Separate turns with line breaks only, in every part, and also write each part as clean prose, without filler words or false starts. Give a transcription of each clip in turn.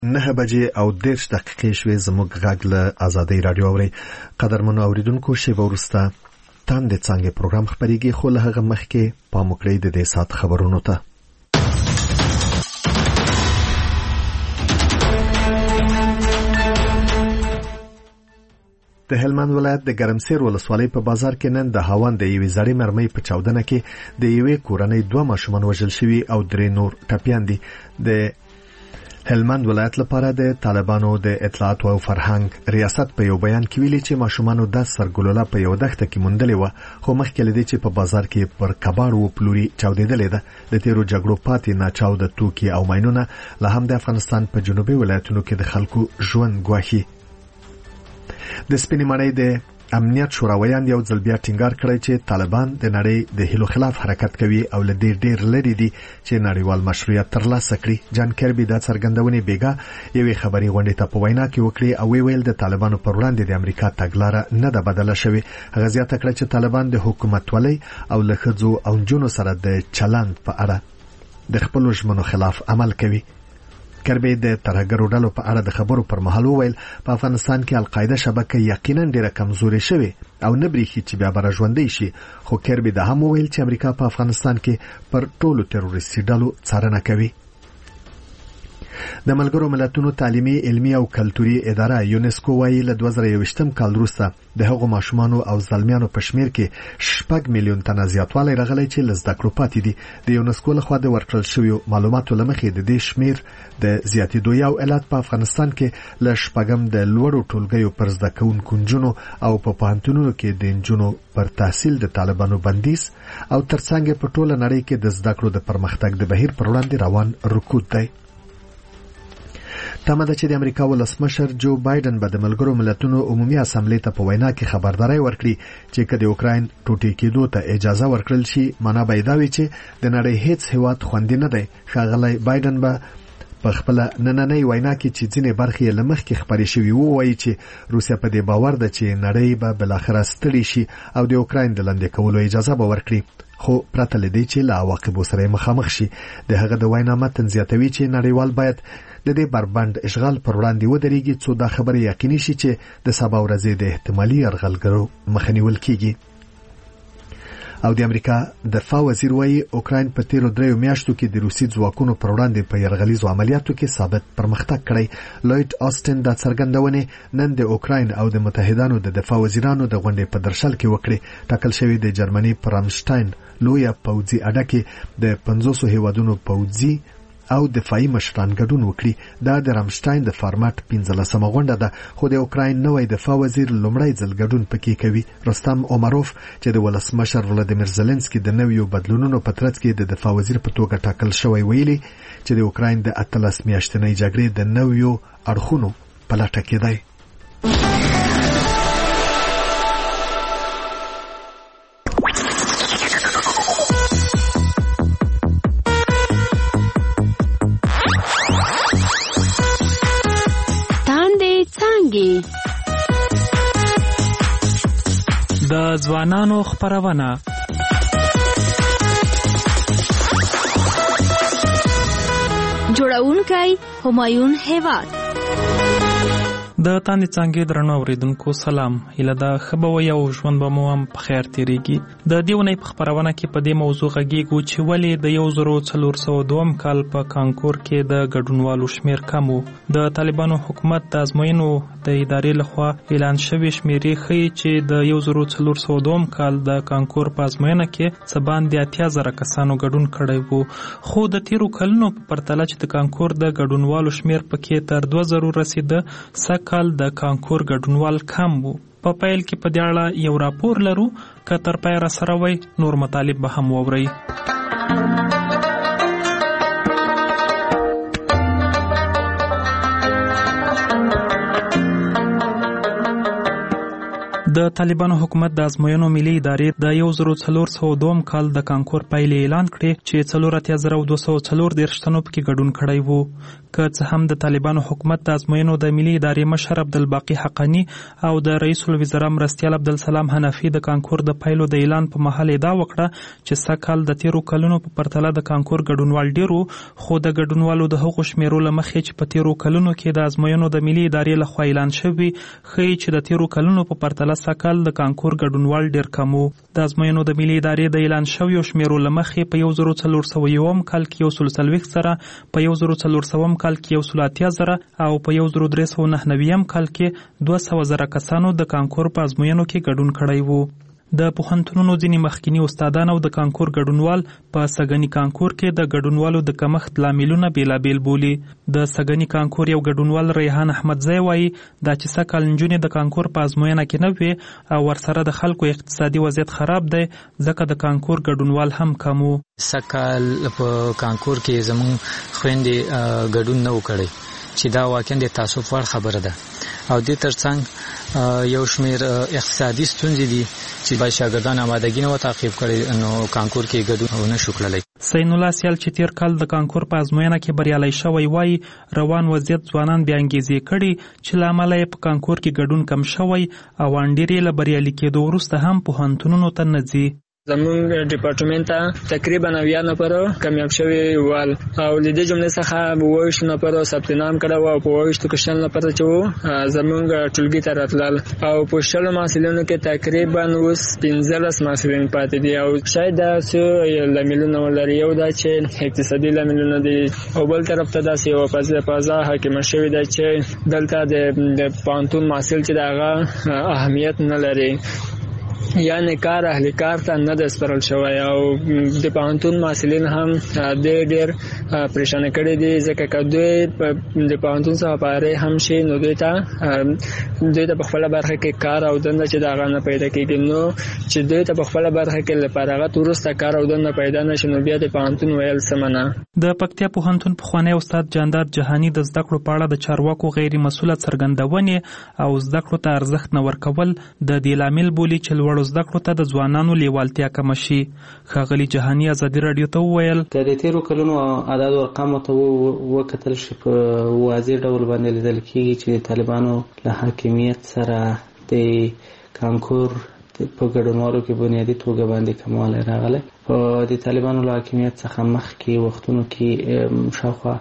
9:30 شوې زموږ غږ له آزادۍ رادیو اوري. قدرمنو اوریدونکو، شیبه وروسته تاند څنګه پروګرام خبريږي، خو له هغه مخکې پام وکړئ د دې سات خبرونو ته. د هلمند ولایت د ګرمسیر ولسوالۍ په بازار کې نن د هاوند د یوې زړې مرمۍ په چاودنه کې د یوې کورنۍ 2 ماشومان وژل شوي او 3 نور ټپيان دي. د هلمند ولایت لپاره د طالبانو د اطلاعات او فرهنګ ریاست په یو بیان کې ویلي چې ماشومانو د سرګلوله په یو دښته کې موندلې و، خو مخکې لدی چې په بازار کې پر کباړ و پلوري چاودېدلې ده. د تیرو جګړو پاتې نه چاود توکي او ماينونه له هم د افغانستان په جنوبي ولایتونو کې د خلکو ژوند ګواښي. د سپینې مړۍ د امنیت شوراویان یو ځل بیا ټینګار کړی چې طالبان د نړۍ د هیلو خلاف حرکت کوي او له دې ډیر لري دي چې نړیوال مشروعیت ترلاسه کړي. جان کربي د څرګندونې بیګا یوې خبري غونډې ته په وینا کې وکړي او ویل د طالبانو پر وړاندې د امریکا تګلاره نه ده بدله شوې. هغه زیاته کړه چې طالبان د حکومت ولې او له ښځو او جنونو سره د چلند په اړه د خپل ژمنو خلاف عمل کوي. کربي د ترهګرو ډلو په اړه د خبرو پر مهال وویل په افغانستان کې القاعده شبکه یقینا ډیره کمزورې شوې او نه بریښي چې بیا به ژوندۍ شي. خو کربي د هم وویل چې امریکا په افغانستان کې پر ټولو تروریستي ډلو څارنه کوي. د ملګرو ملتونو تعلیمي، علمي او کلتوري اداره یونسکو وايي له 2021م کال وروسته د هغو ماشومانو او ځلمیانو په شمیر کې 6 میلیون تنه زیاتوالی راغلی چې له زده کړو پاتې دي. د یونسکو لخوا د ورکړل شویو معلوماتو لمخې د دې شمیر د زیاتېدو یو علت په افغانستان کې له شپږم د لوړو ټولګیو پر زده کوونکو نجونو او په پوهنتونونو کې د نجونو پر تحصیل د طالبانو بندیز او ترڅنګ په ټوله نړۍ کې د زده کړو د پرمختګ د بهیر پر وړاندې روان رکود دی. تمه ده چې د امریکا ولسمشر جو بایدن به د ملګرو ملتونو عمومي اسامبلې ته په وینا کې خبرداري ورکړي چې کله د اوکراین ټوټې کېدو ته اجازه ورکړل شي، معنا به دا وي چې د نړۍ هیڅ هیواد خوندي نه دی. ښاغلی بایدن به په خپل نننۍ وینا کې چې ځینې برخې لمخ کې خبرې شوې وو وایي چې روسیا په دې باور ده چې نړۍ به بلاخره ستړي شي او د اوکراین د لاندې کولو اجازه به ورکړي، خو پرته لدی چې له عواقبو سره مخامخ شي. د هغه د وینا متن زیاتوي چې نړیوال باید د دې بربند اشغال پر وړاندې ودرېږي څو دا خبره یقیني شي چې د سبا ورځې د احتمالي یرغلګرو مخه نیول کیږي. او د امریکا دفاع وزیر وايي اوکراین په تیرو 3 میاشتو کې د روسي ځواکونو پر وړاندې په یرغلیزو عملیاتو کې ثابت پرمختګ کړی. لوید آستن د څرګندونې نن د اوکراین او د متحدانو د دفاع وزیرانو د غونډې په درشل کې وکړي. ټاکل شوی د جرمني پر رامشټاین لویه پوځي اډه کې د 500 هیوادونو پوځي او دفاعي مشران ګډون وکړي. دا د رامشټاین د فارمټ 15مه غونډه ده، خو د اوکراین نوې دفاع وزیر لومړی ځل ګډون پکې کوي. رستم اومروف چې د ولسمشر ولادیمیر زيلنسکي د نویو بدلونونو په ترڅ کې د دفاع وزیر په توګه ټاکل شوی، ویلي چې د اوکراین د 18 میاشتنۍ جګړې د نویو اړخونو په لټه کې دی.
د ځوانانو خبرونه
جوړونکی همایون هیواد.
د تاندې څنګه درنو اوریدونکو سلام. هله دا خبروي او ژوند به مو هم په خیر تیریږي. د دیونې په خبرونه کې په دې موضوع غږیږو چې ولې د 1402 کال په کانکور کې د ګډونوالو شمیر کم وو. د طالبانو حکومت د ازموینو د ادارې لخوا اعلان شوی شمیرې ښیي چې د 1402 کال د کانکور په ازموینه کې څه باندې 80,000 کسانو ګډون کړی وو، خو د تیرو کلونو په پرتله چې د کانکور د ګډونوالو شمیر پکې تر 2000 رسیده، کال د کانکور ګډونوال کم وو. په پیل کې په دې اړه یو راپور لرو، که تر پای را سره وای نور مطالب به هم واورئ. د طالبانو حکومت د ازموینو ملي ادارې د 1402 کال د کانکور پایلې اعلان کړې چې 48240 تنو پکې ګډون کړی وو. که څه هم د طالبانو حکومت د ازموینو د ملي ادارې مشر عبدالباقي حقانی او د رئیس الوزرا مرستیال عبدالسلام حنفي د کانکور د پایلو د اعلان په مهال ادعا وکړه چې سږ د تیرو کلونو په پرتله د کانکور ګډونوال ډیرو، خو د ګډونوالو د هغو شمیرو له مخې چې په تیرو کلونو کې د ازموینو د ملي ادارې لخوا اعلان شوي ښیي چې د تیرو کلونو په پرتله سږ د کانکور ګډونوال ډیر کم وو. د ازموینو د ملي ادارې د اعلان شویو شمیرو له مخې په 1401 کال کې 140 زره، په 1400 کال کې 180 زره او په 1399 کال کې 200 زره کسانو د کانکور په ازموینو کې ګډون کړی وو. د پوهنتونونو ځینې مخکینی استادان او د کانکور ګډونوال په سږني کانکور کې د ګډونوالو د کمښت لاملونه بیلابیل بولي. د سږني کانکور یو ګډونوال ریحان احمدزی وایي دا چې سږ نجونې د کانکور په ازموینه کې نه وي او ورسره د خلکو اقتصادي وضعیت خراب دی ځکه د کانکور ګډونوال هم کم وو.
سږ کال په کانکور کې زموږ خویندې ګډون نه وکړی چې دا واقعا د تاسف وړ خبره ده او دې ترڅنګ یو شمیر اقتصادي ستونزې دي چې باید شاګردان آمادګي نه تعقیب کړي نو کانکور کې ګډون نشو کړلی.
سین الله سیال چې تیر کال د کانکور په ازموینه کې بریالی شوی وایي روان وضعیت ځوانان بیا انګیزې کړي چې له امله یې په کانکور کې ګډون کم شوی او انډېرې له بریالي کېدو وروسته هم پوهنتونونو ته نه ځي.
زمونږ ډپارټمنټ ته تقریبا 90 نفر کامیاب شوي ول او د دې جملې څخه 22 نفر ثبت نام کړو او په 22 کې شل نفر چې وو زمونږ ټولګي ته راتلل او په شل محصلینو کې تقریبا اوس 15 محصلین پاتې دي او شاید دا څه لاملونه ولري. یو دا چې اقتصادي لاملونه دي او بل طرف ته دا یو فضا حاکمه شوې ده چې دلته د پانتون محصل چې دغه اهمیت نه لري یعنی کار اهل کار ته نه د سپارل شوی او د پوهنتون محصلین هم ډېر پریشان کړي دي ځکه که دوی د پوهنتون څخه فارغ هم شي نو دوی ته په خپله برخه کې کار او دنده چې د هغه نه پیدا کېږي نو چې دوی ته په خپله برخه کې له فراغت وروسته کار او دنده پیدا نه شي نو بیا د پوهنتون ویل سمه نه.
د پکتیا پوهنتون پخوانی استاد جاندار جهاني د زده کړو په اړه د چارواکو غیر مسؤله څرګندونې او زده کړو ته ارزښت نه ورکول د دې لامل بولي چې لوړو زده کړو ته د ځوانانو لیوالتیا کمه شي. ښاغلي جهاني ازادي راډیو ته وویل
که د تیرو کلونو اعداد او ارقامو ته وکتل شي په واضح ډول باندې لیدل کېږي چې د طالبانو له حاکمیت سره د کانکور په ګډونوالو کې بنیادي توګه باندې کموالی راغلی. په د طالبانو له حاکمیت څخه مخکې وختونو کې شاوخوا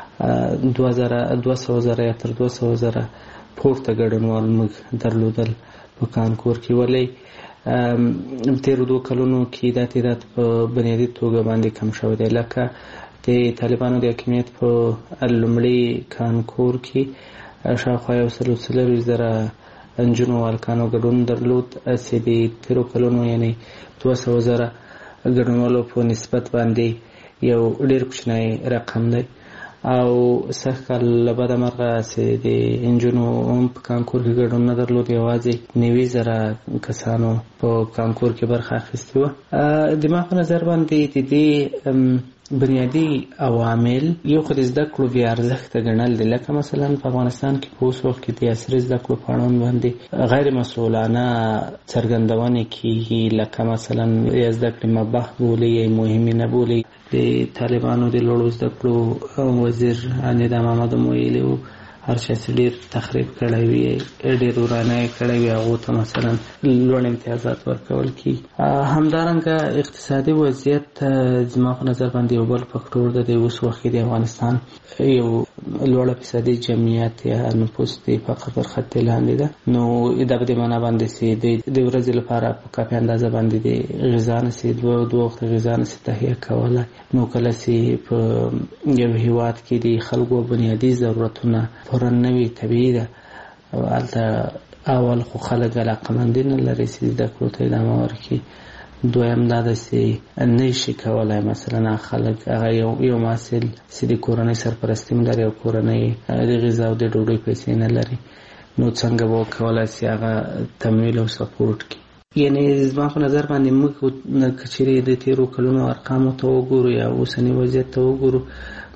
200 زره یا تر 200 زره پورته ګډونوال موږ درلودل په کانکور کې، ولې تیرو 2 کلونو کې دا تعداد په بنیادي توګه باندې کم شوی دی. لکه د طالبانو د حاکمیت په لومړي کانکور کې شاوخوا 140 زره انجونو والکانو ګډون درلود چې د تیرو کلونو یعنی 200 زره ګډونوالو په نسبت باندې یو ډېر کوچنی رقم دی او سږ کال له بده مرغه چې د انجونو هم په کانکور کې ګډون نه درلود، یوازې 90 زره کسانو په کانکور کې برخه اخیستې وه. د ما په نظر باندې د دې بنیادی عوامل یو خو د زده کړو بې ارزښته ګڼل دي. لکه مثلا په افغانستان کې په اوس وخت کې د عصري زده کړو په اړوند باندې غیر مسؤلانه څرګندونې کېږي، لکه مثلا یا زده کړې مباح بولي یا مهمې نه بولي. د طالبانو د لوړو زده کړو وزیر نظام محمد ویلي وو هر چا چې ډېر تخریب کړی وي ډېر ورانه کړی وي هغو ته مثلا لوړ امتیازات ورکول کېږي. همدارنګه اقتصادي وضعیت زما په نظر باندې یو بل فکټور ده. د اوس وخت کې د افغانستان یو لوړه فیصدي جمعیت یا نفوس د فقر تر خط لاندې ده، نو دا په دې معنا باندې چې د ورځې لپاره په کافي اندازه باندې د غذا نسي دوه وخت غذا نسي تهیه کولی، نو کله چې په یو هېواد کې د خلکو بنیادي ضرورتونه پوره نه وي طبیعي ده. هلته اول خو خلک علاقمندي نه لري چې زده کړو ته ادامه ورکړي، دویم دا ده چې نه شي کولی مثلا خلک هغه یو محصل چې د کورنۍ سرپرستي هم لري او کورنۍ د غذا او د ډوډۍ پیسې نه لري، نو څنګه به وکولی چې هغه تمویل او سپورټ کړي. یعنی زما په نظر باندې موږ که چیرې د تیرو کلونو ارقامو ته وګورو یا اوسني وضعیت ته وګورو،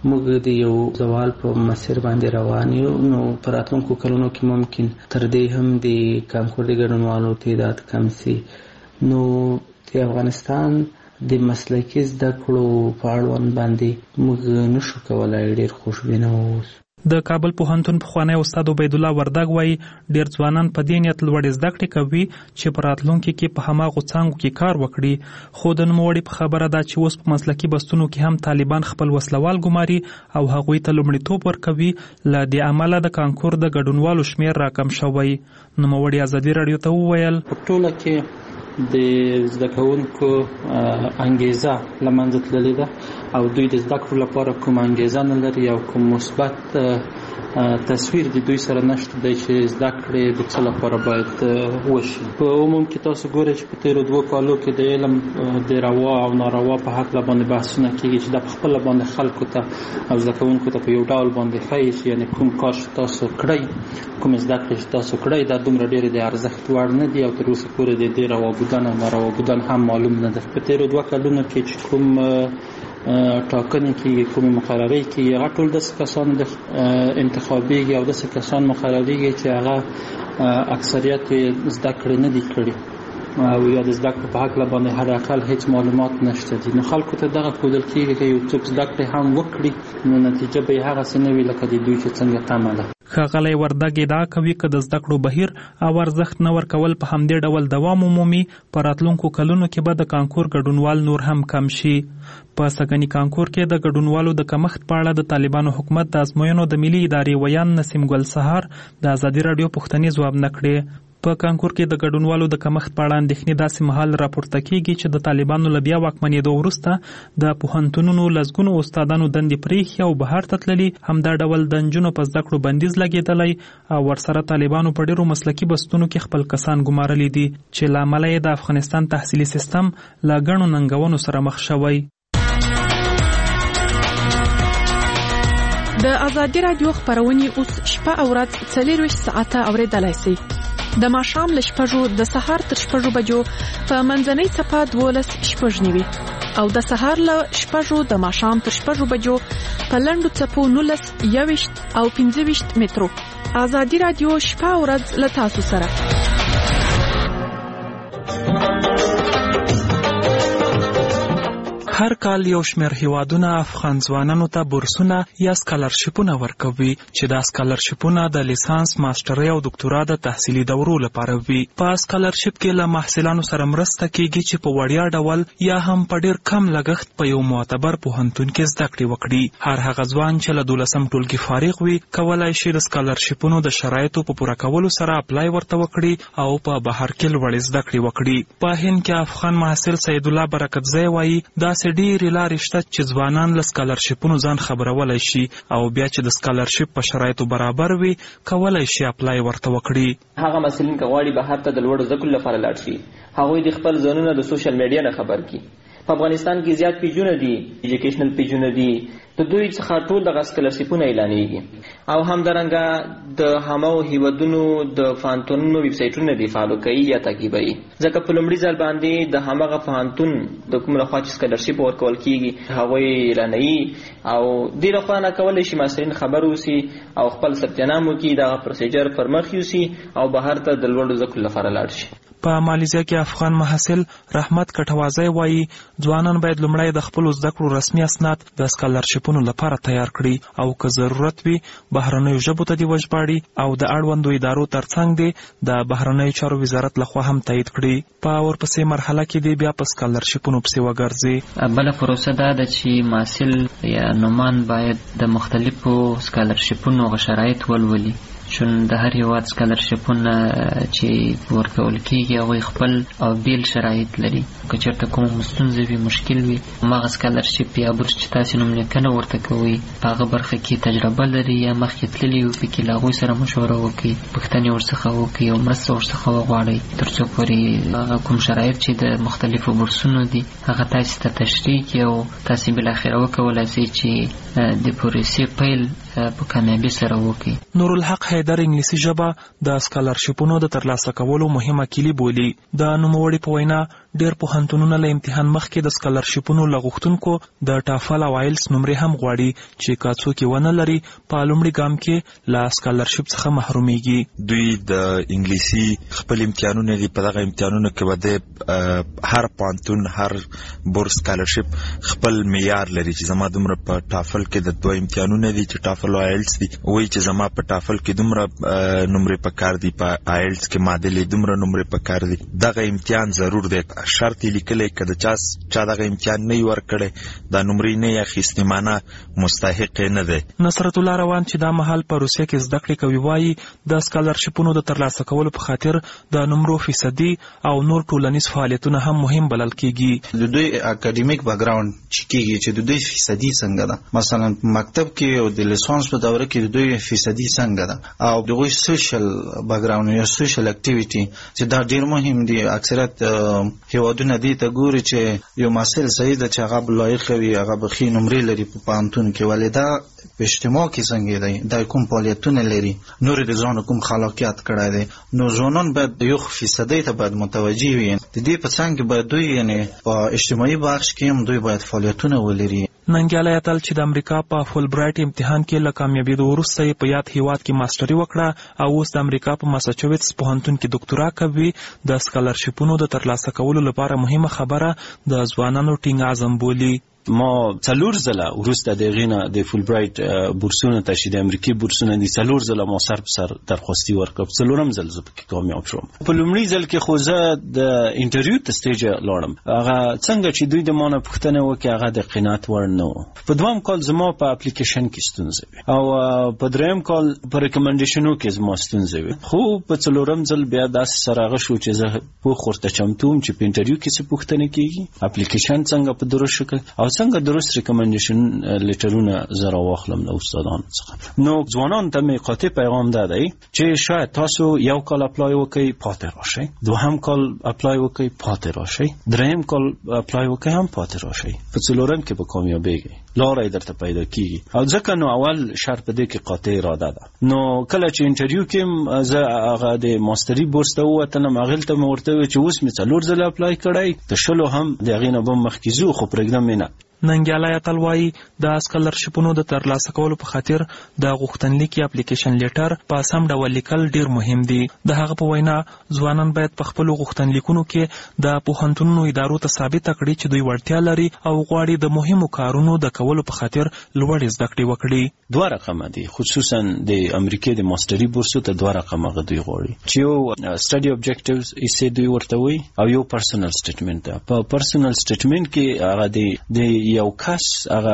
موږ د یو زوال په مسیر باندې روان یو. نو په راتلونکو کلونو کې ممکن تر دې هم د کانکور د ګډونوالو تعداد کم سي. نو د افغانستان د مسلکي زده کړو په اړوند باندې موږ نشو کولای ډېر خوشبینه اوسو.
د کابل پوهنتون پخوانی استاد عبید الله وردګ وایي ډېر ځوانان په دې نیت لوړې زده کړې کوي چې په راتلونکي کې په هماغو څانګو کې کار وکړي. خو د نوموړي په خبره ده چې اوس په مسلکي بستونو کې هم طالبان خپل وسلوال ګماري او هغوی ته لومړیتوب ورکوي. له دې امله د کانکور د ګډونوالو شمېر راکم شوی. نوموړي ازادي راډیو ته وویل
په ټوله کې د زده کوونکو انګیزه له منځه تللې ده او دوی د زده کړو لپاره کوم انګیزه نه لري او کوم مثبت تصویر د دوی سره نشته دی چې زده کړې د څه لپاره باید وشي. په عموم کې تاسو ګورئ چې په تېرو 2 کالو کې د علم د روا او ناروا په هکله باندې بحثونه کېږي چې دا په خپله باندې خلکو ته او زده کوونکو ته په یو ډول باندې ښایي چې یعنې کوم کار چې تاسو کړئ کوم زده کړې چې تاسو کړئ دا دومره ډېرې د ارزښت وړ نه دي او تر اوسه پورې د دې روا بودن او ناروا بودن هم معلوم نه ده. په تېرو 2 کلونو کې چې کوم ټاکنې کېږي کومې مقررې کېږي هغه ټول داسې کسان انتخابېږي او داسې کسان مقررېږي چې هغه اکثریت یې زده کړې نه دي کړي او یا د زده کړې په هکله باندې حداقل هیڅ معلومات نشته دي. نو خلکو ته دغه ښودل کېږي که یو څوک زده کړې هم وکړي نو نتیجه به یې هغسې نه وي لکه د دوی چې څنګه تمه ده.
ښاغلی وردګ ادعا کوي که د زده کړو بهیر او ارزښت نه ورکول په همدې ډول دوام ومومي په راتلونکو کلونو کې به د کانکور ګډونوال نور هم کم شي. په سږني کانکور کې د ګډونوالو د کمښت په اړه د طالبانو حکومت د ازموینو د ملي ادارې ویان نسیم ګل سهار د ازادي راډیو پوښتنې ځواب نه کړې. په کانکور کې د ګډونوالو د کمښت په اړه اندېښنې داسې مهال راپورته کېږي چې د طالبانو له بیا واکمنېدو وروسته د پوهنتونونو لسګونو استادانو دندې پرېښي او بهر ته تللي. همدا ډول د نجونو په زده کړو بندیز لګېدلی او ورسره طالبانو په ډېرو مسلکي بستونو کې خپل کسان ګمارلي دي چې له امله یې د افغانستان تحصیلي سیستم له ګڼو ننګونو سره مخ شوی.
د ازادي راډیو خپرونې اوس شپه او ورځ 24 ساعته اوریدلای شئ. د ماښام له 6 د سهار تر 6 بجو په منځنۍ څپه 12:09 او د سهار له 6 د ماښام تر 6 بجو په لنډو څپو 19 او 15 مترو. ازادي راډیو شپه او ورځ له تاسو سره.
هر کال یو شمېر هیوادونه افغان ځوانانو ته بورسونه یا سکالرشیپونه ورکوي چې دا سکالرشیپونه د لیسانس، ماسترۍ او دکتورا د تحصیلي دورو لپاره وي. په سکالرشیپ کې له محصلانو سره مرسته کیږي چې په وړیا ډول یا هم په ډېر کم لګښت په یو معتبر پوهنتون کې زده کړې وکړي. هر هغه ځوان چې له 12م ټولګي فارغ وي کولای شي د سکالرشیپونو د شرایطو په پوره کولو سره اپلای ورته وکړي او په بهر کې لوړې زده کړې وکړي. په هند کې افغان محصل سید الله برکتزی وایي داسې ډېرې لارې شته چې ځوانان له سکالرشیپونو ځان خبرولی شي او بیا چې د سکالرشیپ په شرایطو برابر وي کولای شي اپلای ورته وکړي.
هغه محصلین که غواړي بهر ته د لوړو زده کړو لپاره لاړ شي هغوی د خپل ځانونه د سوشل میډیا نه خبر کړي. په افغانستان کې زیات پیجونه دي، ایجوکیشنل پیجونه دي، د دوی څخه ټول دغه سکالرشیپونه اعلانېږي او همدارنګه د هماغو هیوادونو د پوهنتونونو ویب سایټونه دي فالو کوي یا تعقیبوي. ځکه په لومړي ځل باندې د هماغه پوهنتون د کوم لخوا چې سکالرشیپ ورکول کېږي هغوی اعلانوي او دې لخوا نه کولی شي محصلین خبر اوسي او خپل ثبت نام وکړي، دغه پروسیجر پر مخ یوسي او بهر ته د لوړو زده کړو لپاره لاړ شي.
په مالیزیا کې افغان محصل رحمت کټوازی وایي ځوانان باید لومړی د خپلو زده کړو رسمي اسناد د سکالرشیپونو لپاره تیار کړي او که ضرورت وي بهرنیو ژبو ته دې وژباړي او د اړوندو ادارو ترڅنګ دې د بهرنیو چارو وزارت لخوا هم تایید کړي. په ورپسې مرحله کې دې بیا په سکالرشیپونو پسې وګرځي.
بله پروسه دا ده چې محصل یا نومان باید د مختلفو سکالرشیپونو شرایط ولولي چون د هر هیواد سکالرشیپونه چې ورکول کېږي هغوی خپل او بیل شرایط لري. که چېرته کومه ستونزه وي مشکل وي هماغه سکالرشیپ یا بورس چې تاسې نوملیکنه ورته کوئ په هغه برخه کې تجربه لري یا مخکې تللي وي پکې له هغوی سره مشوره وکړئ، پوښتنې ورڅخه وکړئ او مرسته ورڅخه وغواړئ تر څو پورې هغه کوم شرایط چې د مختلفو بورسونو دي هغه تاسې ته تشریح کړي او تاسې بالاخره وکولای شئ چې د پروسې پیل په کامیابی سره وکړي.
نورالحق حیدر انګلیسي ژبه د سکالرشیپونو د ترلاسه کولو مهمه کلی بولي. د نوموړي په وینا ډېر پوهنتونونه له امتحان مخکې د سکالرشیپونو له غوښتونکو د ټافل او آیلس نمرې هم غواړي چې که څوک یې ونه لري په لومړي ګام کې له سکالرشیپ څخه محرومیږي.
دوی د انګلیسي خپل امتحانونه دي، په دغه امتحانونو کې به د هر پوهنتون هر بورس سکالرشیپ خپل معیار لري چې زما دومره په ټافل کې د دوه امتحانونه دي چې ټافل او آیلس دي، وایي چې زما په ټافل کې دومره نمرې پکار دي، په آیلس کې معادلې دومره نمرې پکار دي. دغه امتحان ضرور دی، شرط یې لیکلی که د چا دغه امتحان نه یې ورکړی دا نمرې نه یې اخیستې معنی مستحق یې نه دی.
نصرت الله روان چې دا مهال په روسیه کې زده کړې کوي وایي د سکالرشیپونو د ترلاسه کولو په خاطر د نمرو فیصدي او نور ټولنیز فعالیتونه هم مهم بلل کېږي.
د دوی اکاډمیک بیکګراوند چې کېږي چې د دوی فیصدي څنګه ده، مثلا مکتب کې او د لیسانس په دوره کې د دوی فیصدي څنګه ده، او د دوی سوشل بیکګراوند یا سوشل اکټیویټي چې دا ډیر مهم دي. اکثریت هیوادونه دي ته ګوري چې یو محصل صحیح ده چې هغه لایق وي، هغه به ښې نمرې لري په پوهنتون کې، ولې دا په اجتماع کې څنګه دی، دا کوم فعالیتونه لري، نور د ځان کوم خلاقیت کړی دی. نو ځوانان باید یو فیصدي ته باید متوجه وي. د دې په څنګ باید دوی یعنی په اجتماعي بخش کې هم دوی باید فعالیتونه ولري.
ننګیالی اتل چې د امریکا په فول برایټ امتحان کې له کامیابېدو وروسته یې په یاد هیواد کې ماسټري وکړه او اوس د امریکا په ماساچوټس پوهنتون کې ډاکټورا کوي. د سکالرشیپونو د ترلاسه کولو لپاره مهمه خبره د ځوانانو ټینګ عزم بولي.
ما 4 ځله وروسته د غینه د فول برایټ بورسونه ته چې د امریکای بورسونه دي 4 ځله ما سر په سر درخواستي ورکړم، 4م ځل زه پکې کامیاب شوم. په لومړي ځل کې خو زه د انټرویو ته سټیج لاړم، هغه څنګه چې دوی د مانه پوښتنه وکړه هغه د قناعت وړ نه و. په دویم کال زما په اپلیکیشن کې ستونزه وي او په دریم کال په ریکمنډیشنو کې زما ستونزه وي، خو په 4م ځل بیا داسې سره شو چې زه په خورته چمتوم چې په انټرویو کې څه پوښتنه کیږي، اپلیکیشن څنګه په درست شکل او څنګه درست ریکمنډیشن لیټرونه زرا واخلم له استادانو څخه. نو ځوانان ته مې قاطع پیغام ده دی چې شاید تاسو یو کال اپلای وکړئ پاتې راشئ، دوهم کال اپلای وکړئ پاتې راشئ، دریم کال اپلای وکړئ هم پاتې راشئ، په 4م کې به کامیابیږئ، لاره درته پیدا کیږي. او ځکه نو اول شرط په دې کې قاطع اراده ده. نو کله چې انټرویو کې زه هغه د ماستري بورس ته ووتلم، هغې ته مې ورته وویل چې اوس مې 4 ځله اپلای کړی، د 20 هم د هغې نه به مخکې ځو، خو پرېږدم یې نه.
ننګیالی اتل وایي د سکالرشیپونو د ترلاسه کولو په خاطر د غوښتنلیک یا اپلیکیشن لیټر په سم ډول لیکل ډیر مهم دي. د هغه په وینا ځوانان باید په خپلو غوښتنلیکونو کې د پوهنتونونو ادارو ته ثابته کړي چې دوی وړتیا لري او غواړي د مهمو کارونو د کولو په خاطر لوړې زده کړې وکړي.
2 رقمه دي، خصوصا د امریکای د ماستري بورسو ته 2 رقمه دوی غواړي چې یو سټډي اوبجیکټیوز یې دوی ورته وي او یو پرسونل سټیټمنټ ده. په پرسونل سټیټمنټ کې هغه د یو کس هغه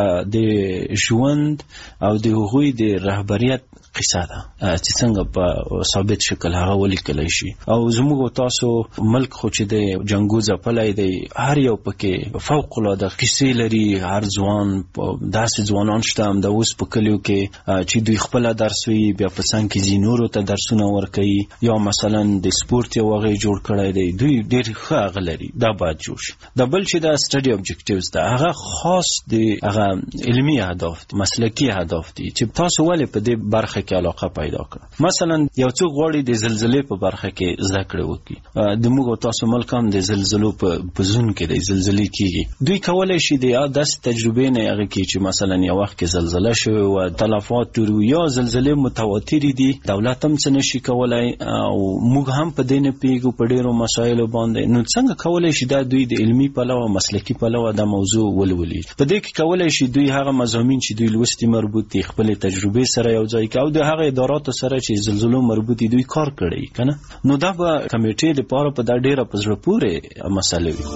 د ژوند او د هغوی د رهبریت قصه ده چې څنګه په ثابت شکل هغه ولیکلی شي. او زموږ تاسو ملک خو چې د جنګو ځپلی دی، هر یو پکې فوق العاده قصې لري. هر ځوان داسې ځوانان شته هم د اوس په کلیو کې چې دوی خپله درس وي، بیا په څنګ کې ځي نورو ته درسونه ورکوي، یا مثلا د سپورت یو هغه جوړ کړی دی، دوی ډېر ښه هغه لري، دا باید جوړ شي. د بل چې دا سټډي اوبجیکټیوز ده هغه خاص د هغه علمي اهداف دي، مسلکي اهداف دي چې تاسو ولې په دې برخه کې علاقه پیدا کړه. مثلا یو څوک غواړي د زلزلې په برخه کې زده کړه وکړي، د موږ تاسو ملک هم د زلزلو په زون کې د زلزلې کېږي، دوی کولی شي د داسې تجربې نه هغه کې چې مثلا یو وخت کې زلزله شوې وه، تلفات ډېر یا زلزلې متواترې دي، دولت هم څه نشي کولی او موږ هم په دې نه پوهېږو په ډېرو مسایلو باندې. نو څنګه کولی شي دا دوی د علمي پلوه مسلکي پلوه دا موضوع ولولي؟ په دې کې کولی شي دوی هغه مضامین چې دوی لوستي مربوط دي خپلې تجربې سره یو ځای کړي او د هغه اداراتو سره چې زلزلو مربوط دي دوی کار کړی کنه. نو دا به کمیټې لپاره په دا ډیره په زړه پورې مسله وي.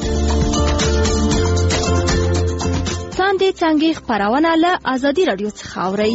څنګه خبرونه له ازادي رادیو څخه اورئ.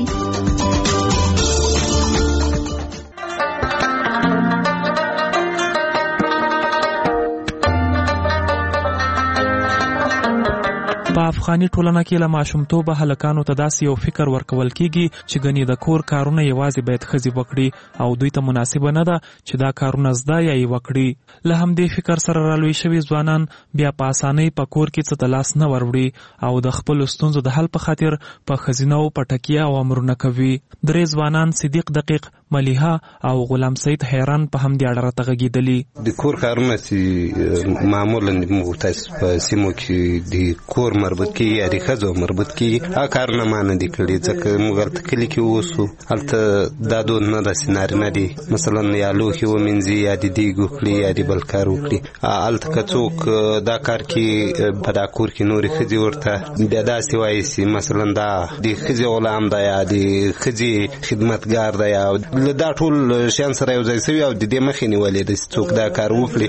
په افغاني ټولنه کې له ماشومتوبه هلکانو ته داسې یو فکر ورکول کېږي چې ګنې د کور کارونه یوازې باید ښځې وکړي او دوی ته مناسبه نه ده چې دا کارونه زده یا یې وکړي. له همدې فکر سره رالوی شوي ځوانان بیا په اسانۍ په کور کې څه ته لاس نه وروړي او د خپلو ستونزو د حل په خاطر په ښځینه‌و په ټکیه او امرونه کوي. 3 ځوانان صدیق دقیق ملیحه او غلام سید حیران په همدې اړه راته غږېدلي.
د کور کارونه چې معمولا موږ تاسو په سیمو کې د کور مربوط کېږي یا د ښځو مربوط کېږي هغه کارونه ما نه دي کړي ځکه موږ هلته کلي کې اوسو هلته دا دود نه داسې نارینه دي مثلا یا لوښي ومینځي یا د دیګ وکړي یا د بل کار وکړي هلته که څوک دا کار کې په دا کور کې نورې ښځې ورته بیا داسې وایي چې مثلا دا د ښځې غلام ده یا د ښځې خدمتګار ده یا دا ټول شیان سره یو ځای شوي او د دې مخې نیولې ده چې څوک دا کار وکړي.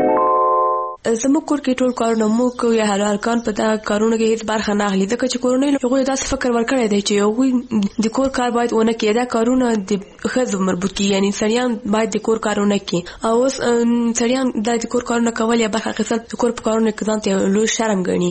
زموږ کور کې ټول کارونه موږ کوو یا هلکان په دا کارونو کې هیڅ برخه نه اخلي ځکه چې کورنۍ هغوی داسې فکر ورکړی دی چې هغوی د کور کار باید ونه کړي دا کارونه د ښځو مربوط کړي یعنې سړیان باید د کور کارونه کړي او اوس سړیان دا د کور کارونه کول یا برخه اخیستل د کور په کارونو کې ځان ته لوی شرم ګڼي.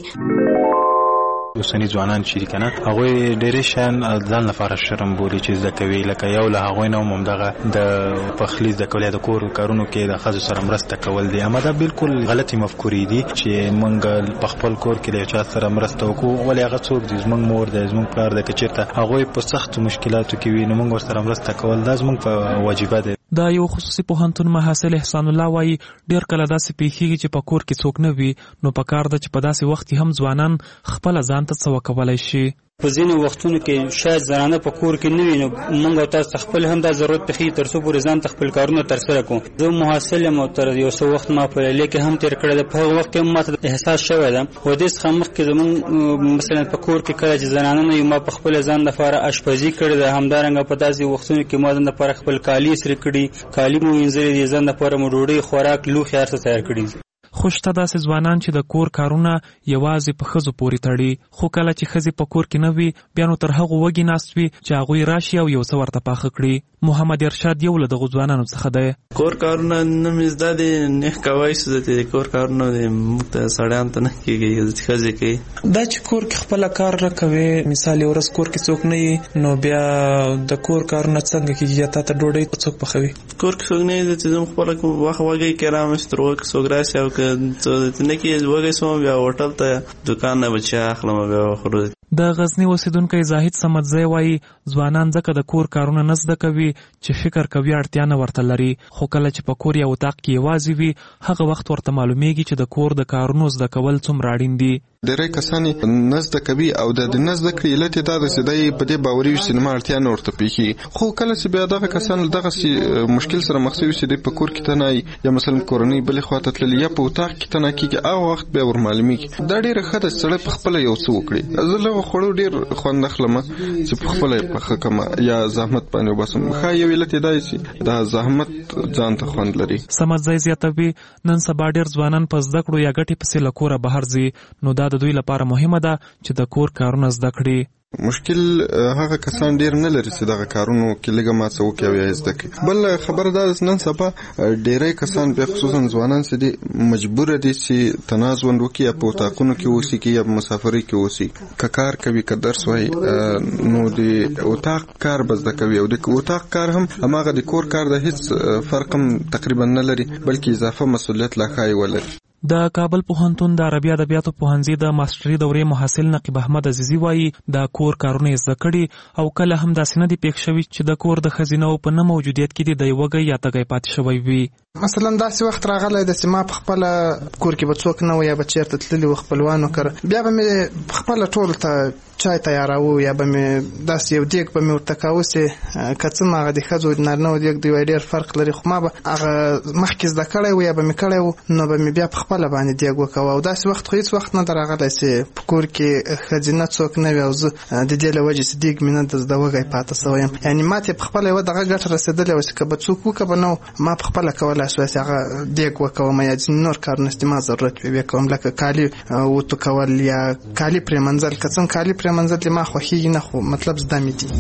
اوسني ځوانان چې کنه هغه ډېر شان ځان لپاره شرم بولي چې زده کوي لکه یو له هغه نه ممدغه د پخلی زده کول د کور کارونو کې د خځو سره مرسته کول دي اما دا بالکل غلطي مفکورې دي چې مونږ په خپل کور کې له چا سره مرسته وکړو ولې هغه څوک دي زمونږ مور د زمونږ پلار د کچرته هغه په سخت مشکلاتو کې وي نو مونږ ورسره مرسته کول دا زمونږ په واجبه ده.
دا یو خصوصي پوهنتون محصل احسان الله وایي ډېر کله داسې پیښیږي چې په کور کې څوک نه وي نو په کار ده چې په داسې وخت کې هم ځوانان خپله ځان ته څه وکولی شي.
په ځینو وختونو کې شاید زنانه په کور کې نه وي نو موږ او تاسو خپل هم دا ضرورت پېښي تر څو پورې ځان ته خپل کارونه ترسره کوو. زه محصل یم او تر یو څه وخت ما په لیلیه کې هم تېر کړی ده په هغه وخت کې هم ماته احساس شوی ده او دې څخه مخکې زموږ مثلا په کور کې کله چې زنانه نه وي ما په خپل ځان لپاره اشپزي کړې ده همدارنګه په داسې وختونو کې ما ځان لپاره خپل کالي استری کړي کالي مو وینځلي دي ځان لپاره مو ډوډۍ خوراک لوښي هر څه تیار کړي.
خو شته داسې ځوانان چې د کور کارونه یوازې په ښځو پورې تړي خو کله چې ښځې په کور کې نه وي بیا نو تر هغو وږي ناست وي چې هغوی راشي او یو څه ورته پاخه کړي. محمد ارشاد یو له دغو ځوانانو څخه دی.
کور کارونه نه مې زده دي نه کوی چې د کور کارونه موږ ته سړیان ته نه کېږي ښځې کوي
دا چې کور کې خپله کار نه کوي مثال یو ورځ کور کې څوک نه وي نو بیا د کور کارونه څنګه کېږي یا تا ته ډوډۍ څوک پخوي
کور کې څوک نه وي چې زه خپله وخت وږی کې رامې تر وږي څوک راشي او که نه کې وږی سوم بیا هوټل ته دوکان نه بچی اخلم بیا خورو.
د غزنی اوسیدونکی زاهد صمدزی وایي ځوانان ځکه د کور کارونه نه زده کوي چې فکر کوي اړتیا نه ورته لري خو کله چې په کور یا اتاق کې یوازې وي هغه وخت ورته معلومیږي چې د کور د کارونو زده کول څومره اړین دي.
ډېری کسان نه زده کوي او د نه زده کړې علت یې دا ده چې دی په دې باوري وي چې زما اړتیا نه ورته پېښېږي خو کله چې بیا دغه کسان له دغسې مشکل سره مخ شوي چې دی په کور کې تنهایي یا مثلا کورنۍ بلې خواته تللي یا په اتاق کې تنها کېږي هغه وخت بیا ورمعلومېږي دا ډېره ښه ده چې سړی په خپله یو څه وکړي. زه له خوړو ډېر خوند اخلم چې په خپله یې پخه کړمه یا زحمت باندې وباسم ښایي یو علت یې دا چې دا زحمت ځان ته خوند لري.
صمدزی زیاتوي نن سبا ډېر ځوانان په زده کړو یا ګټې پسې له کوره بهر ځي نو دا د دوی لپاره مهمه ده چې د کور کارونه زده کړي.
مشکل هغه کسان ډیر نه لري چې دغه کارونو کې لږه ما څه وکړي او یې زده کړي. بل خبره دا ده نن سبا ډیری کسان بیا خصوصا ځوانان چې دي مجبور دي چې تنها ژوند وکړي یا په اتاقونو کې اوسي یا په مسافرۍ کې اوسي که کار کوي که درس وایي نو د اتاق کار به زده کوي او د اتاق کار هم هماغه د کور کار د هیڅ فرق هم تقریبا نه لري بلکې اضافه مسؤلیت لا ښایي ولري.
د کابل پوهنتون د عربي ادبیاتو پوهنځي د ماستري دورې محصل نقیب احمد عزیزي وایي د کور کارونه یې زده کړي او کله هم داسې نه دي پېښ شوي چې د کور د ښځینو په نه موجودیت کې د وږی یا تږی پاتې شوی وي.
مثلا داسې وخت راغلی ده چې ما په خپله کور کې به څوک نه و یا به چېرته تللي و خپلوانو کره بیا به مې خپله ټولو ته چای تیاراوه یا به مې داسې یو دیګ به مې ورته کاوه چې که څه م هغه د ښځو د نارینهو دیګ د یو ډېر فرق لري خو ما به هغه مخکې زده کړی و یا به مې کړی و نو به مې بیا په خپله باندې دیګ وکوه او داسې وخت خو هېڅ وخت نه ده راغلی چې په کور کې ښځینه څوک نه وي او زه د دې له وجې چې دیګ مې نه ده زده وږی پاته سوی یم یعنې ما ته یې په خپله یوه دغه ګټه رسېدلې وه چې که به څوک وکړه به نه ما په خپله کولی شوی چې هغه دیګ وکوم یا ځینې نور کارونه چې ما ضرورت وي ویې کوم لکه کالي وتو کول یا کالي پرېمنځل که څنګه کالي پرېمنځل دې ما خوښېږي نه خو مطلب زده مې دي.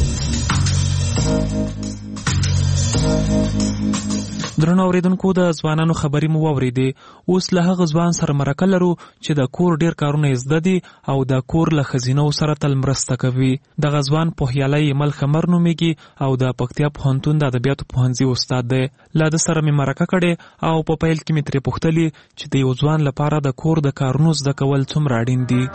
درنو اوریدونکو د ځوانانو خبرې مو واورېدې. اوس له هغه ځوان سره مرکه لرو چې د کور ډېر کارونه یې زده دي او د کور له ښځینو سره تل مرسته کوي. دغه ځوان پوهیالی ایمل خمر نومیږي او د پکتیا پوهنتون د ادبیاتو پوهنځي استاد دی. له ده سره مې مرکه کړې او په پیل کې مې ترې پوښتلي چې د یو ځوان لپاره د کور د کارونو زده کول څومره اړین دي.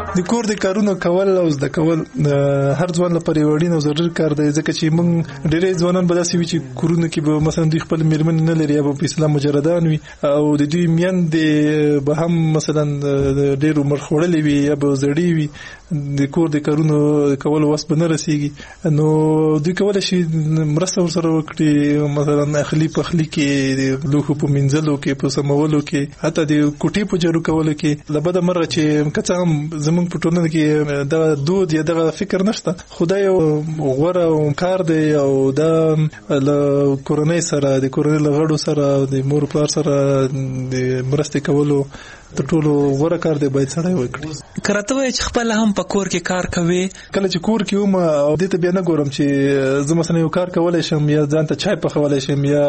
د کور د کارونو کول او زده کول هر ځوان لپاره وړین او ضروري کار دی، ځکه چې موږ ډېری ځوانان به داسې وي چې کورونه کې به مثلا دوی خپل میرمن نه لري یا به په اسلام مجردان وي او د دوی میندې به هم مثلا ډېر عمر خوړلې وي یا به زړې وي، د کور د کارونو کول وس به نه رسیږي، نو دوی کولی شي مرسته ورسره وکړي، مثلا اخلي پخلي کې، د لوښو په مینځلو کې، په سمولو کې، حتی د کوټې په جارو کولو کې. له بده مرغه چې که څه هم زموږ په ټولنه کې دغه دود یا دغه فکر نشته، خو دا یو غوره کار دی او دا له کورنۍ سره، د کورنۍ له غړو سره، د مور پلار سره د مرستې کولو تر ټولو غوره کار دی، باید سړی وکړي.
که راته وایې چې خپله هم په کور کې کار کوې؟
کله چې کور کې وم او دې ته بیا نه ګورم چې زه مثلا یو کار کولی شم یا ځان ته چای پخولی شم یا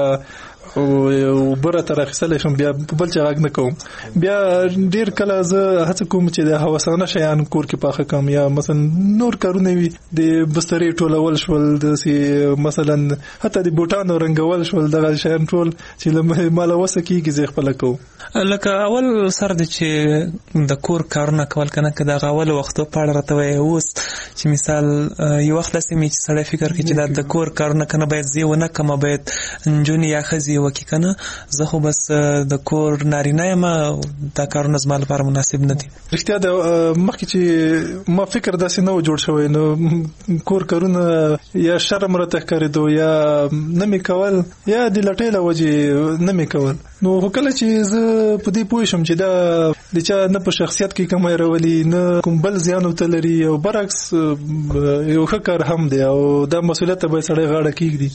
اوبه تر اخیستلی شم، بیا په بل چا غږ نه کوم. بیا ډېر کله زه هڅه کوم چې د هوسانه شیان کور کې پاخه کړم، یا مثلا نور کارونه وي، د بسترې ټولول شول، داسې مثلا حتی د بوټانو رنګول شول، دغه شیان ټول چې له ماله وسه کېږي زه خپله کوم.
لکه اول سر دی چې د کور کارونه کول که نه، که دغه اول وختو په اړه راته وایې اوس چې مثال یو وخت داسې مې چې سړی فکر کوي چې دا د کور کارونه که نه باید زه ونه کړم، باید نجونې یا ښځې وکړي که نه، زه خو بس د کور نارینه یم، دا کارونه زما لپاره مناسب نه دي.
رښتیا د مخکې چې ما فکر داسې نه و جوړ شوی، نو کور کارونه یا شرم راته ښکارېدو یا نه مې کول یا د لټۍ له وجې نه مې کول. نو خو کله چې زه په دې پوه شم چې دا د چا نه په شخصیت کې کوم راولي، نه کوم بل زیان ورته لري، او برعکس یو ښه کار هم دی او دا مسؤلیت ته باید سړی غاړه کېږدي.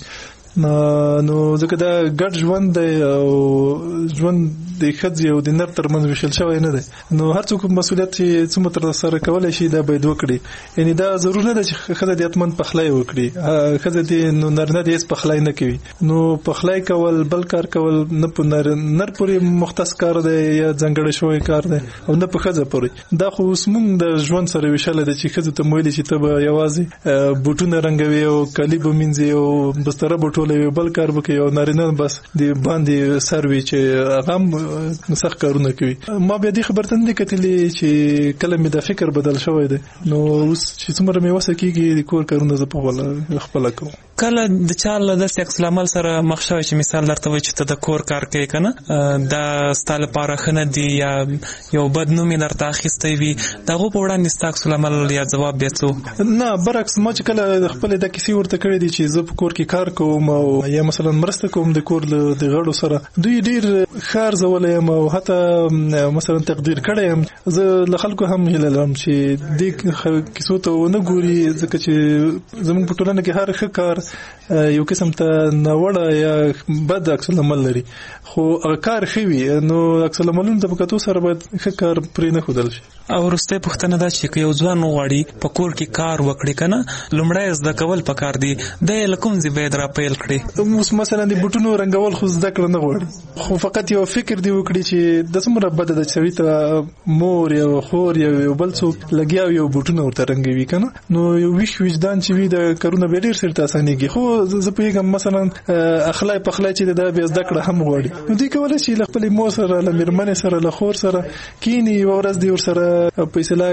نو ځکه دا ګډ ژوند دی او ژوند د ښځې او د نر ترمنځ ویشل شوی نه دی، نو هر څوک مسؤلیت چې څومره ترسره کولی شي دا باید وکړي. یعنی دا ضرور نه ده چې ښځه دې حتمن پخلی وکړي، ښځه دې نو نارینه دې هېڅ پخلی نه کوي، نو پخلی کول، بل کار کول نه په نر پورې مختص کار دی یا ځانګړی شوی کار دی او نه په ښځه پورې. دا خو اوس موږ د ژوند سره ویشلی دی چې ښځو ته ویلي چې ته به یوازې بوټونه رنګوي او کالي به مینځي او بستره به ټولوي، بل کار به کوي، او نارینه بس د باندې سر وي چې هغه هم سخت کارونه کوي. ما بیا دې خبر ته نه کتلې چې کله مې دا فکر بدل شوی دی، نو اوس چې څومره مې وسه کېږي د کور کارونه زه په خپله کوم.
کله د چا له داسې عکس العمل سره مخ شوی چې مثال درته وایي چې ته د کور کار کوې که نه، دا ستا لپاره ښه نه دي یا یو بد نوم یې درته اخیستی وي، د هغو په وړاندې ستا عکس العمل یا ځواب بیا څه؟
نه، برعکس ما چې کله خپلې دا کیسې ورته کړې دي چې زه په کور کې کار کوم او یا مثلا مرسته کوم د کور د غړو سره، دوی ډېر ښه ارزولی یم او حتی مثلا تقدیر کړی یم. زه له خلکو هم هیله لرم چې دې کیسو ته ونه ګوري، ځکه چې زموږ په ټولنه کې هر ښه کار یو قسم ته ناوړه یا بد عکس العمل لري، خو هغه کار ښه وي، نو عکس العملونو ته په کتو سره باید ښه کار پرې نه ښودل شي.
او وروستۍ پوښتنه دا چې که یو ځوان وغواړي په کور کې کار وکړي که نه، لومړی زده کول پکار دي، دا یې له کوم ځای باید را پیل کړي؟
اوس مثلا د بوټونو رنګول خو زده کړه نه غواړي، خو فقط یو فکر دی وکړي چې د څومره بده ده چې سړي ته مور یا خور یا یو بل څوک لګیا وي او بوټونه ورته رنګوي که نه، نو یو ویښ وجدان چې وي د کارونه بیا ډېر سرته اسانېږي. خو زه پوهېږم مثلا اخلی پخلی چې دا بیا زده کړه هم غواړي، نو دوی کولی شي له خپلې مور سره، له مېرمنې سره، له خور سره کیني، یوه ورځ دې ورسره په اصطلاح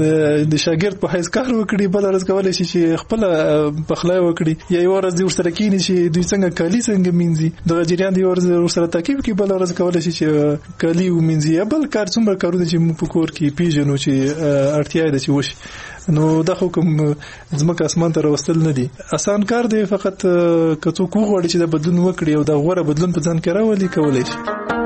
د شاګرد په حیث کار وکړي، بله ورځ کولی شي چې خپله پخلی وکړي، یا یوه ورځ دې ورسره کیني چې دوی څنګه کالي څنګه مینځي، دغه جریان دې ورسره تعقیب کړي، بله ورځ کولی شي چې کالي ومینځي، یا بل کار څومره کارونه چې موږ په کور کې پیژنو چې اړتیا یې ده چې وشي. نو دا خو کوم ځمکه اسمان ته راوستل نه دي، اسان کار دی، فقط که څوک وغواړي چې دا بدلون وکړي او دا غوره بدلون په ځان کې راولي، کولی شي.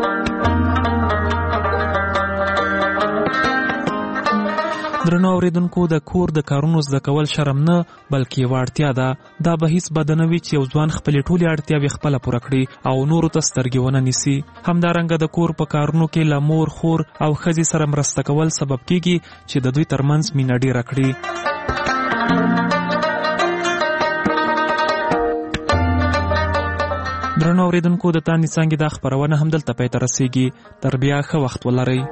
درنو اوریدونکو، د کور د کارونو زده کول شرم نه بلکې یوه اړتیا ده. دا به هیڅ بده نه وي چې یو ځوان خپلې ټولې اړتیاوې خپله پوره کړي او نورو ته سترګې ونه نیسي. همدارنګه د کور په کارونو کې له مور، خور او ښځې سره مرسته کول سبب کیږي چې د دوی ترمنځ مینه ډېره کړي. درنو اوریدونکو، د تاندې څانګې دا خپرونه همدلته پای ته رسیږي. تر بیا ښه وخت ولرئ.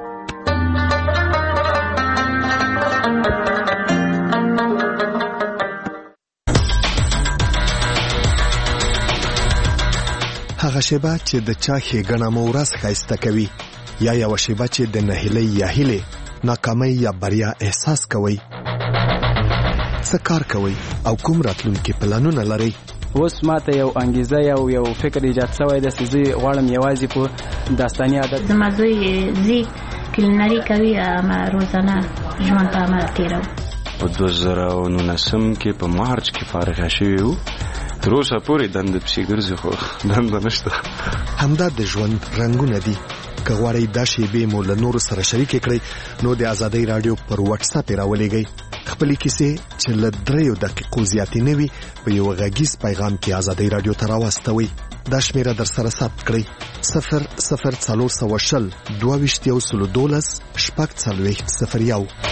هغه شیبه چې د چا ښېګڼه مو ورځ ښایسته کوي، یا یوه شیبه چې د نهیلۍ یا هیلې ناکامۍ یا بریا احساس کوئ؟ څه کار کوئ او کوم راتلونکي پلانونه لرئ؟
اوس ماته یو انګیزه یو فکر ایجاد شوی دی چې زه غواړم یوازې په داستاني عادت
زما زوی زی کلینري کوي روزانه ژوند په عمل تېروي.
په 2019 کې په مارچ کې فارغه شوی وو. تر اوسه پورې دنده پسې ګرځي خو دنده نشته.
همدا د ژوند رنګونه دي. که غواړئ دا شیبې مو له نورو سره شریکې کړئ نو د آزادۍ راډیو پر واتس اپ راولېږئ. خپلې کیسې چې له 3 دقیقو زیاتې نه وي په یو غږیز پیغام کې آزادۍ راډیو ته راواستوئ. دا شمیره در سره ثبت کړئ: 00420 22 12 001.